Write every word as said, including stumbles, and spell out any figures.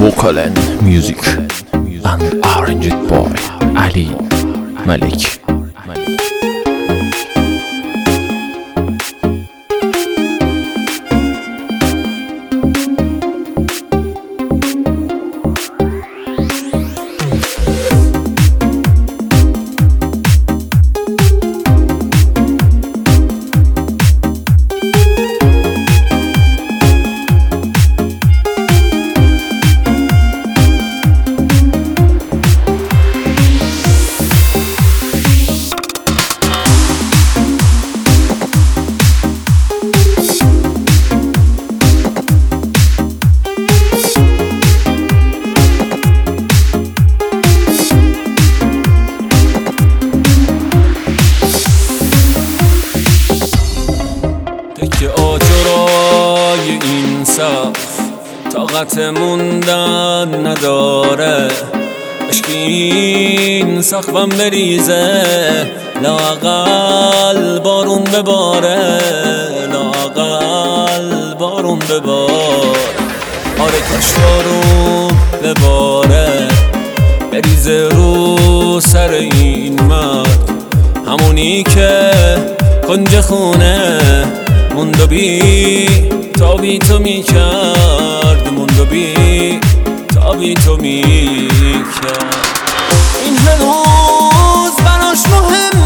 vocal and music and arranged by Ali Malik. که آجرای این سخت طاقت موندن نداره، عشق این سقفم بریزه، لااقل بارون بباره، لااقل بارون بباره. آره کاش بارون بباره، بریزه رو سر این مرد، همونی که کنج خونه موند و بی تابی تو می کرد، موند و بی تابی تو می کرد. این هنوز براش مهم